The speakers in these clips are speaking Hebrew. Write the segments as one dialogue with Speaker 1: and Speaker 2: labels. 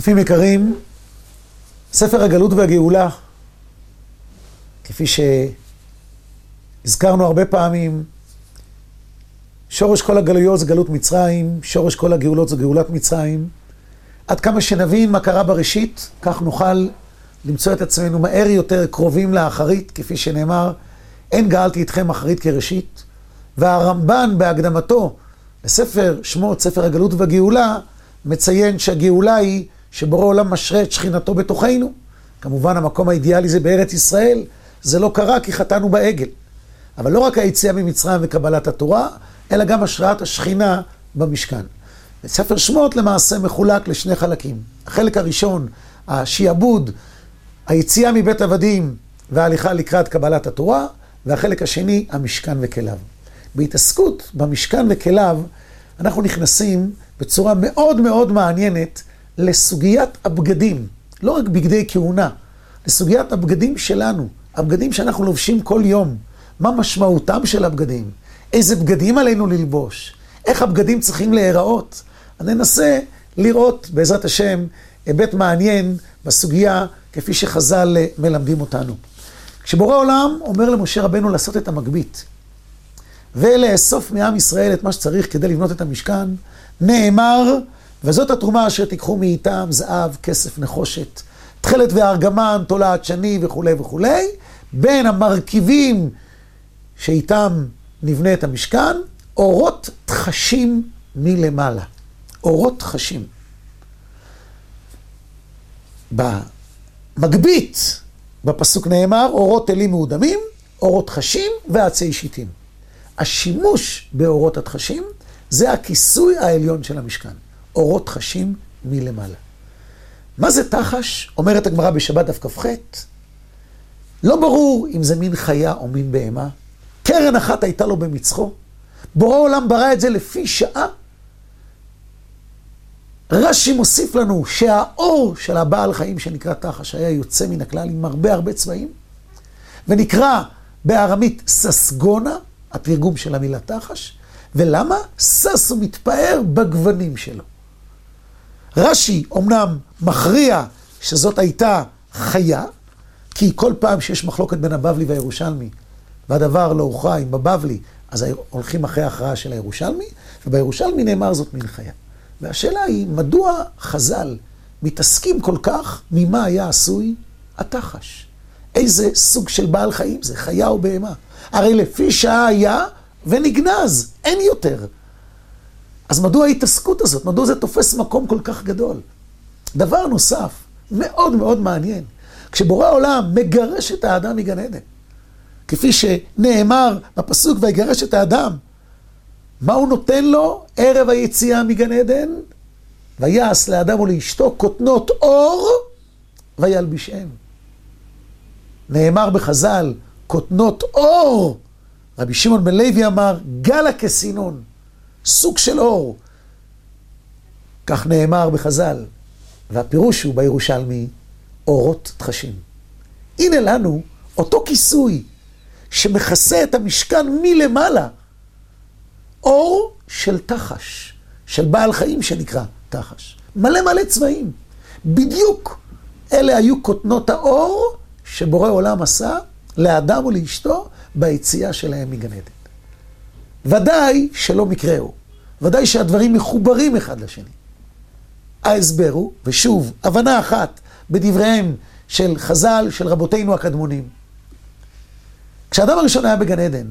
Speaker 1: צופים יקרים, ספר הגלות והגאולה, כפי שהזכרנו הרבה פעמים, שורש כל הגלויות זה גלות מצרים, שורש כל הגאולות זה גאולת מצרים. עד כמה שנבין מה קרה בראשית, כך נוכל למצוא את עצמנו מהר יותר קרובים לאחרית, כפי שנאמר, אין גאלתי אתכם אחרית כראשית. והרמב"ן בהקדמתו לספר שמות, ספר הגלות והגאולה, מציין שהגאולה היא שבורא עולם משרה את שכינתו בתוכנו. כמובן המקום האידיאלי זה בארץ ישראל, זה לא קרה כי חטאנו בעגל. אבל לא רק היציאה ממצרים וקבלת התורה, אלא גם השראת השכינה במשכן. ספר שמות למעשה מחולק לשני חלקים. החלק הראשון, השיעבוד, היציאה מבית עבדים וההליכה לקראת קבלת התורה, והחלק השני, המשכן וכליו. בהתעסקות במשכן וכליו, אנחנו נכנסים בצורה מאוד מאוד מעניינת לסוגיית הבגדים, לא רק בגדי כהונה, לסוגיית הבגדים שלנו, הבגדים שאנחנו לובשים כל יום, מה משמעותם של הבגדים, איזה בגדים עלינו ללבוש, איך הבגדים צריכים להיראות. אני ננסה לראות בעזרת השם היבט מעניין בסוגיה כפי שחז"ל מלמדים אותנו. כשבורא עולם אומר למשה רבנו לעשות את המגבית, ולאסוף מעם ישראל את מה שצריך כדי לבנות את המשכן, נאמר, וזאת התרומה אשר תיקחו מאיתם, זהב, כסף, נחושת, תכלת וארגמן, תולעת שני וכו' וכו'. בין המרכיבים שאיתם נבנה את המשכן, אורות תחשים מלמעלה. אורות תחשים. במגבית, בפסוק נאמר, אורות אלים מאודמים, אורות תחשים ועצי שיטים. השימוש באורות התחשים זה הכיסוי העליון של המשכן. אורות תחשים מלמעלה. מה זה תחש? אומרת הגמרא בשבת דף כ"ח. לא ברור אם זה מין חיה או מין בהמה. קרן אחת הייתה לו במצחו. בורא עולם ברא את זה לפי שעה. רש"י מוסיף לנו שהאור של הבעל חיים שנקרא תחש היה יוצא מן הכלל עם הרבה צבעים, ונקרא בארמית ססגונה, התרגום של המילה תחש. ולמה? סס הוא מתפאר בגוונים שלו. רש"י אומנם מכריע שזאת הייתה חיה, כי כל פעם שיש מחלוקת בין הבבלי והירושלמי, והדבר לא הוכרע עם בבבלי, אז הולכים אחרי ההכרעה של הירושלמי, ובירושלמי נאמר זאת מן חיה. והשאלה היא, מדוע חז"ל מתעסקים כל כך ממה היה עשוי התחש? איזה סוג של בעל חיים זה, חיה או בהמה? הרי לפי שעה היה ונגנז, אין יותר. אז מדוע ההתעסקות הזאת? מדוע זה תופס מקום כל כך גדול? דבר נוסף, מאוד מאוד מעניין, כשבורא עולם מגרש את האדם מגן עדן, כפי שנאמר בפסוק ויגרש את האדם, מה הוא נותן לו ערב היציאה מגן עדן? ויעש לאדם ולאשתו כותנות אור וילבישם. נאמר בחז"ל, כותנות אור. רבי שמעון בן לוי אמר, גלה כסינון, סוג של אור. כך נאמר בחז"ל, והפירוש הוא בירושלמי, אורות תחשים. הנה לנו אותו כיסוי שמכסה את המשכן מלמעלה, אור של תחש, של בעל חיים שנקרא תחש. מלא צבעים. בדיוק אלה היו כותנות האור שבורא עולם עשה לאדם ולאשתו ביציאה שלהם מגן עדן. ודאי שלא מקראו. ודאי שהדברים מחוברים אחד לשני. ההסבר הוא, ושוב, הבנה אחת בדבריהם של חז"ל, של רבותינו הקדמונים. כשאדם הראשון היה בגן עדן,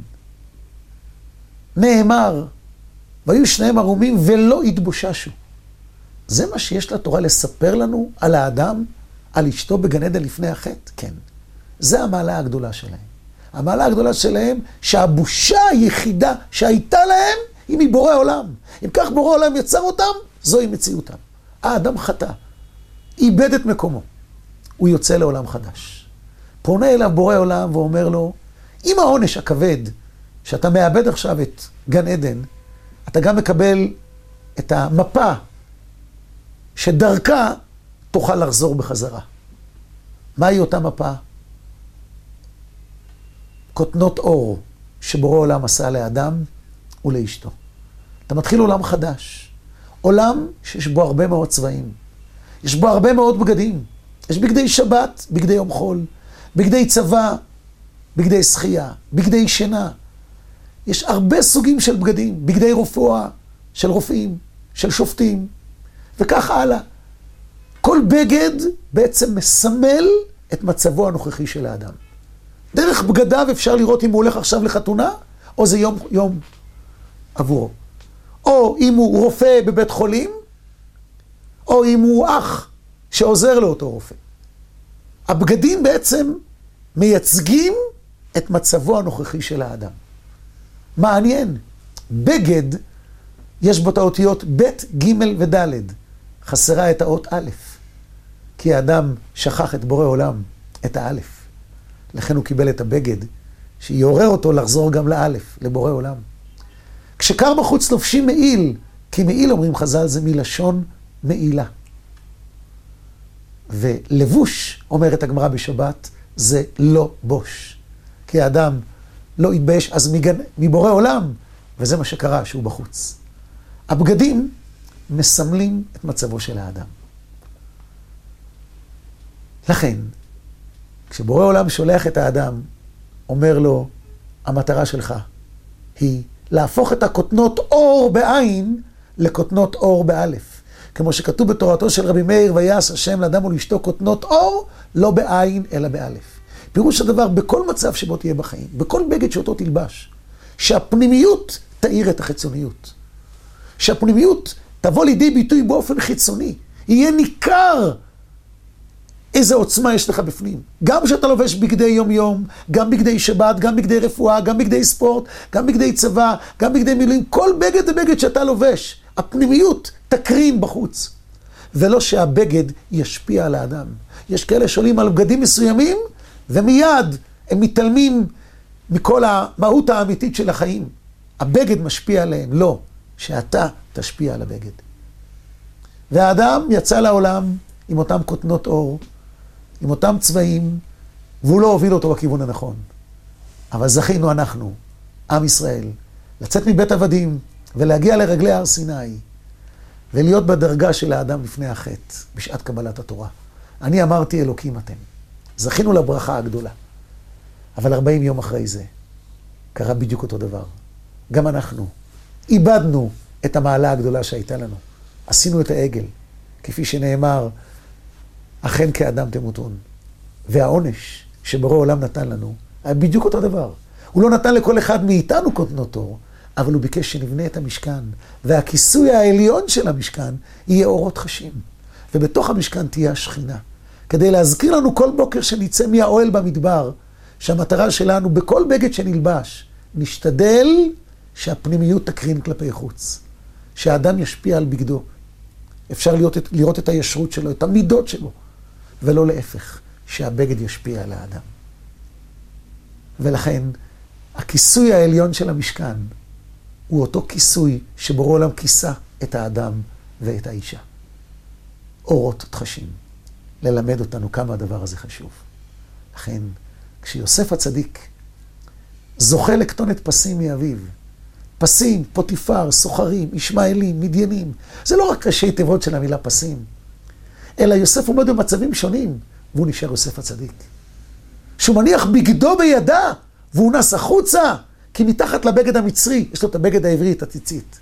Speaker 1: נאמר, והיו שניהם ערומים ולא התבוששו. זה מה שיש לתורה לספר לנו על האדם, על אשתו בגן עדן לפני החטא? כן. זה המעלה הגדולה שלהם. המעלה הגדולה שלהם שהבושה היחידה שהייתה להם היא מבורא עולם. אם כך בורא עולם יצר אותם, זוהי מציאותם. האדם חטא, איבד את מקומו. הוא יוצא לעולם חדש. פונה אליו בורא עולם ואומר לו, אם העונש הכבד שאתה מאבד עכשיו את גן עדן, אתה גם מקבל את המפה שדרכה תוכל לחזור בחזרה. מהי אותה מפה? כותנות אור שבורא עולם עשה לאדם ולאשתו. אתה מתחיל עולם חדש. עולם שיש בו הרבה מאוד צבעים. יש בו הרבה מאוד בגדים. יש בגדי שבת, בגדי יום חול, בגדי צבא, בגדי שחייה, בגדי שינה. יש הרבה סוגים של בגדים, בגדי רפואה, של רופאים, של שופטים, וכך הלאה. כל בגד בעצם מסמל את מצבו הנוכחי של האדם. דרך בגדיו אפשר לראות אם הוא הולך עכשיו לחתונה, או זה יום עבורו. או אם הוא רופא בבית חולים, או אם הוא אח שעוזר לאותו רופא. הבגדים בעצם מייצגים את מצבו הנוכחי של האדם. מעניין, בגד יש בו את האותיות ב', ג' וד', חסרה את האות א', כי האדם שכח את בורא עולם, את האלף. לכן הוא קיבל את הבגד, שיעורר אותו לחזור גם לאלף, לבורא עולם. כשקר בחוץ לובשים מעיל, כי מעיל אומרים חז"ל זה מלשון מעילה. ולבוש, אומרת הגמרא בשבת, זה לא בוש. כי האדם לא יתבייש אז מבורא עולם, וזה מה שקרה שהוא בחוץ. הבגדים מסמלים את מצבו של האדם. לכן, כשבורא עולם שולח את האדם, אומר לו, המטרה שלך היא להפוך את הכותנות אור בעין לכותנות אור באלף. כמו שכתוב בתורתו של רבי מאיר, ויעש השם לאדם ולאשתו כותנות אור, לא בעין אלא באלף. פירוש הדבר, בכל מצב שבו תהיה בחיים, בכל בגד שאותו תלבש, שהפנימיות תאיר את החיצוניות. שהפנימיות תבוא לידי ביטוי באופן חיצוני. יהיה ניכר איזה עוצמה יש לך בפנים. גם כשאתה לובש בגדי יום-יום, גם בגדי שבת, גם בגדי רפואה, גם בגדי ספורט, גם בגדי צבא, גם בגדי מילואים. כל בגד זה בגד שאתה לובש. הפנימיות תקרין בחוץ. ולא שהבגד ישפיע על האדם. יש כאלה שעולים על בגדים מסוימים, ומיד הם מתעלמים מכל המהות האמיתית של החיים. הבגד משפיע עליהם. לא, שאתה תשפיע על הבגד. והאדם יצא לעולם עם אותם כותנות אור, עם אותם צבעים, והוא לא הוביל אותו בכיוון הנכון. אבל זכינו אנחנו, עם ישראל, לצאת מבית עבדים ולהגיע לרגלי הר סיני, ולהיות בדרגה של האדם לפני החטא, בשעת קבלת התורה. אני אמרתי אלוקים אתם. זכינו לברכה הגדולה. אבל 40 יום אחרי זה, קרה בדיוק אותו דבר. גם אנחנו איבדנו את המעלה הגדולה שהייתה לנו. עשינו את העגל, כפי שנאמר, אכן כאדם תמותון. והעונש שבורא עולם נתן לנו, היה בדיוק אותו דבר. הוא לא נתן לכל אחד מאיתנו כותנות אור, אבל הוא ביקש שנבנה את המשכן, והכיסוי העליון של המשכן יהיה אורות חשים. ובתוך המשכן תהיה השכינה. כדי להזכיר לנו כל בוקר שנצא מהאוהל במדבר, שהמטרה שלנו בכל בגד שנלבש, נשתדל שהפנימיות תקרין כלפי חוץ. שהאדם ישפיע על בגדו. אפשר לראות את הישרות שלו, את המידות שלו, ולא להפך, שהבגד ישפיע על האדם. ולכן, הכיסוי העליון של המשכן, הוא אותו כיסוי שבורא עולם כיסה את האדם ואת האישה. אורות תחשים, ללמד אותנו כמה הדבר הזה חשוב. לכן, כשיוסף הצדיק זוכה לקטונת פסים מאביו, פסים, פוטיפר, סוחרים, ישמעאלים, מדיינים, זה לא רק ראשי תיבות של המילה פסים, אלא יוסף עומד במצבים שונים, והוא נשאר יוסף הצדיק. שהוא מניח בגדו בידה, והוא נס החוצה, כי מתחת לבגד המצרי, יש לו את הבגד העברי, את הציצית.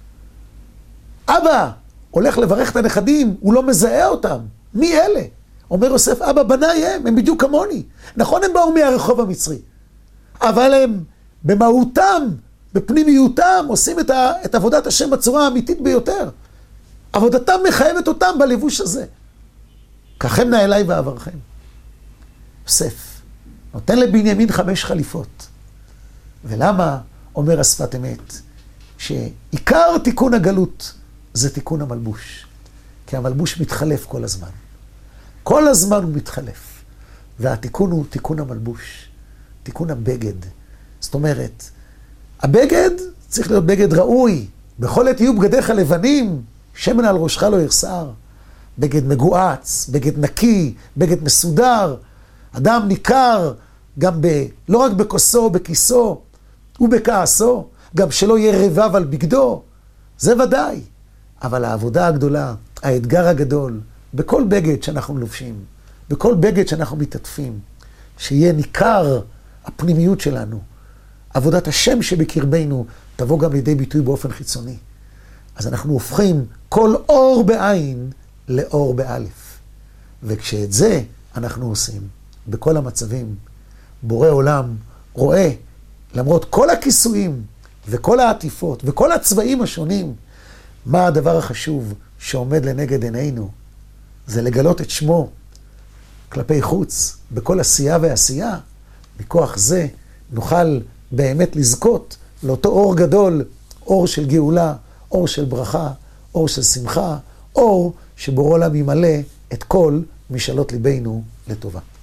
Speaker 1: אבא הולך לברך את הנכדים, הוא לא מזהה אותם. מי אלה? אומר יוסף, אבא, בניי הם בדיוק כמוני. נכון, הם באו מהרחוב המצרי, אבל הם במהותם, בפנימיותם, עושים את עבודת השם בצורה האמיתית ביותר. עבודתם מחייבת אותם בלבוש הזה. ככם נא אליי ואברכם. יוסף נותן לבנימין 5 חליפות. ולמה אומר השפת אמת? שעיקר תיקון הגלות זה תיקון המלבוש. כי המלבוש מתחלף כל הזמן. כל הזמן הוא מתחלף. והתיקון הוא תיקון המלבוש. תיקון הבגד. זאת אומרת, הבגד צריך להיות בגד ראוי. בכל עת יהיו בגדיך לבנים, שמן על ראשך לא יחסר. בגד מגועץ, בגד נקי, בגד מסודר. אדם ניכר גם לא רק בכוסו, בכיסו, ובכעסו, גם שלא יהיה רבב על בגדו. זה ודאי. אבל העבודה הגדולה, האתגר הגדול, בכל בגד שאנחנו לובשים, בכל בגד שאנחנו מתעטפים, שיהיה ניכר הפנימיות שלנו, עבודת השם שבקרבנו תבוא גם לידי ביטוי באופן חיצוני. אז אנחנו הופכים כל אור בעין לאור באלף. וכשאת זה אנחנו עושים, בכל המצבים, בורא עולם רואה, למרות כל הכיסויים וכל העטיפות וכל הצבעים השונים, מה הדבר החשוב שעומד לנגד עינינו? זה לגלות את שמו כלפי חוץ, בכל עשייה ועשייה. מכוח זה נוכל באמת לזכות לאותו אור גדול, אור של גאולה, אור של ברכה, אור של שמחה, אור שבורא עולם ימלא את כל משאלות ליבנו לטובה.